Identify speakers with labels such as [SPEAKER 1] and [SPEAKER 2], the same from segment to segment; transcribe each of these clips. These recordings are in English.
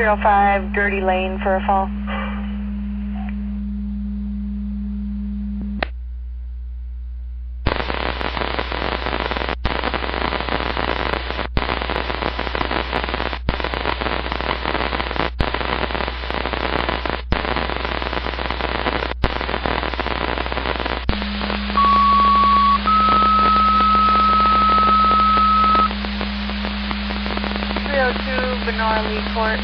[SPEAKER 1] 305 Gertie Lane for a fall. Benora Lee Court.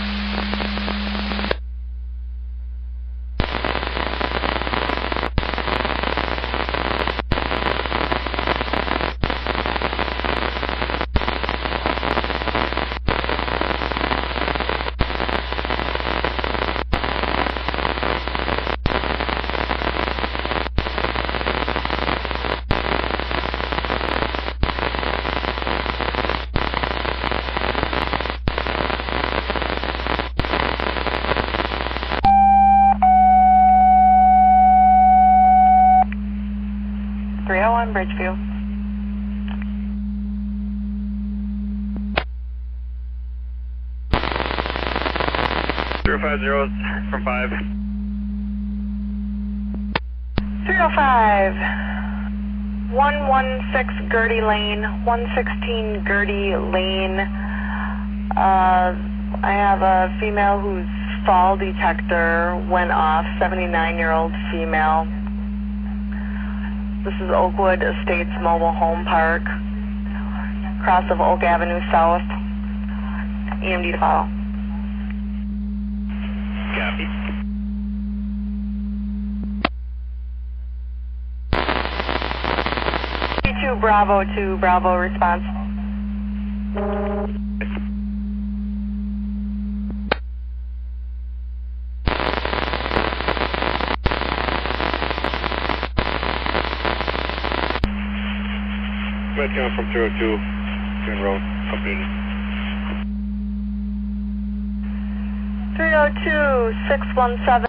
[SPEAKER 1] Bridgeview.
[SPEAKER 2] Zero 50 from 5.
[SPEAKER 1] 305 116 Gertie Lane, 116 Gertie Lane. I have a female whose fall detector went off, 79-year-old female. This is Oakwood Estates Mobile Home Park, cross of Oak Avenue South, EMD to follow.
[SPEAKER 2] Copy.
[SPEAKER 1] P2 Bravo to Bravo response.
[SPEAKER 2] Red coming from 302, Green Road, updated.
[SPEAKER 1] 302 617.